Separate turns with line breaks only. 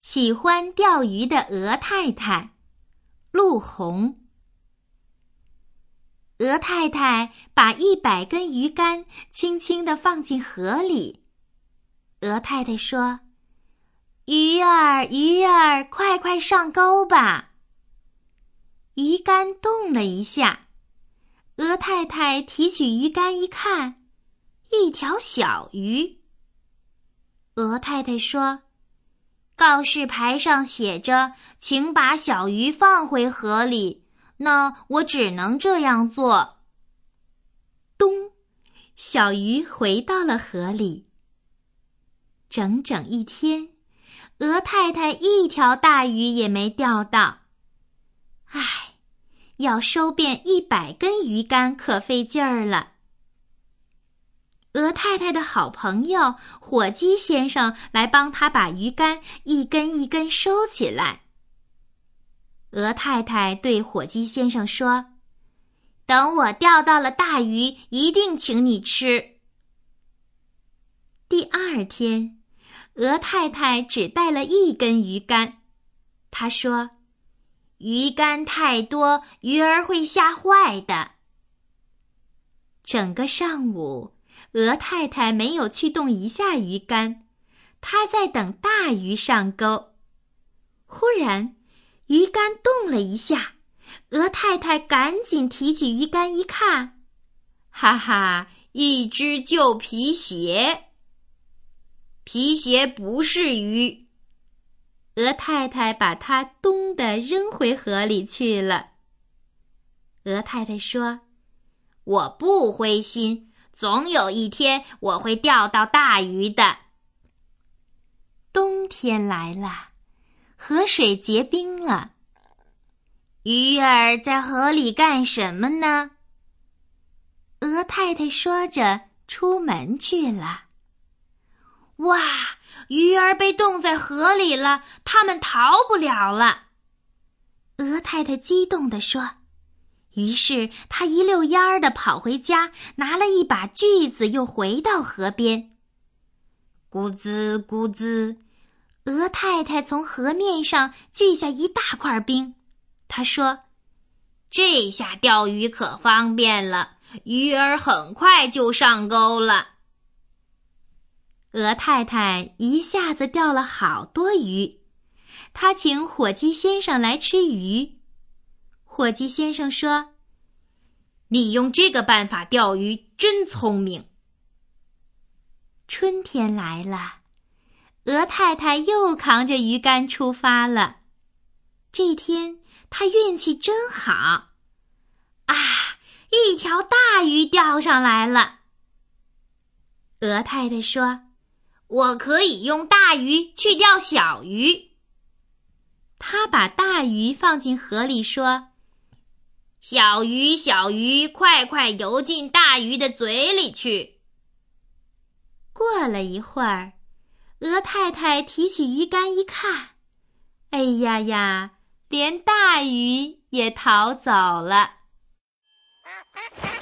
喜欢钓鱼的鹅太太，陆红。鹅太太把100根鱼竿轻轻地放进河里。鹅太太说：“鱼儿，鱼儿，快快上钩吧！”鱼竿动了一下，鹅太太提起鱼竿一看，一条小鱼。鹅太太说：“告示牌上写着，请把小鱼放回河里，那我只能这样做。”咚，小鱼回到了河里。整整1天，鹅太太一条大鱼也没钓到。唉，要收遍100根鱼竿可费劲儿了。鹅太太的好朋友火鸡先生来帮她把鱼竿一根一根收起来。鹅太太对火鸡先生说：“等我钓到了大鱼，一定请你吃。”第2天，鹅太太只带了1根鱼竿。她说：“鱼竿太多，鱼儿会吓坏的。”整个上午，鹅太太没有去动一下鱼竿，她在等大鱼上钩。忽然，鱼竿动了一下，鹅太太赶紧提起鱼竿一看，哈哈，一只旧皮鞋。皮鞋不是鱼。鹅太太把它咚地扔回河里去了。鹅太太说：“我不灰心，总有一天我会钓到大鱼的。”冬天来了，河水结冰了。鱼儿在河里干什么呢？鹅太太说着出门去了。哇，鱼儿被冻在河里了，它们逃不了了。鹅太太激动地说。于是她一溜烟儿地跑回家，拿了一把锯子，又回到河边。咕滋咕滋，鹅太太从河面上锯下一大块冰。她说：“这下钓鱼可方便了，鱼儿很快就上钩了。”鹅太太一下子钓了好多鱼，她请火鸡先生来吃鱼。火鸡先生说：“你用这个办法钓鱼真聪明。”春天来了，鹅太太又扛着鱼竿出发了。这天，她运气真好。啊，一条大鱼钓上来了。鹅太太说：“我可以用大鱼去钓小鱼。”她把大鱼放进河里说：“小鱼，小鱼，快快游进大鱼的嘴里去。”过了一会儿，鹅太太提起鱼竿一看，哎呀呀，连大鱼也逃走了。